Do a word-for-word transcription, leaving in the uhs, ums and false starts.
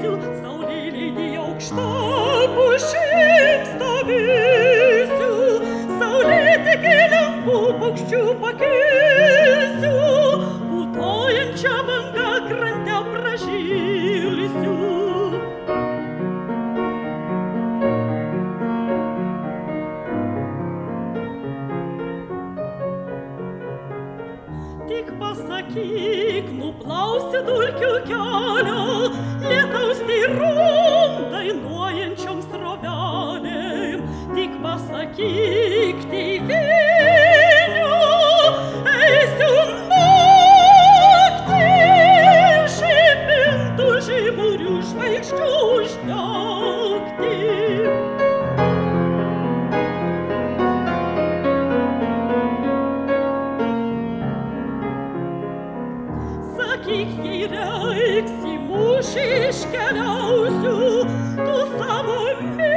Saulėlydį aukštą pušim stovėsiu, saulėtekį lengvų paukščių pakilsiu, putojančią bangą krante pražilsiu. Tik pasakyk, nuplausi dulkių kelią, lietaus tyrom dainuojančiom srovelėm. Tik pasakyk, tėvynių, eisiu naktį, žibintų žiburių žvaigždžių uždegti. Sakyk, jei reiks į mūšį iškeliausiu, tu savo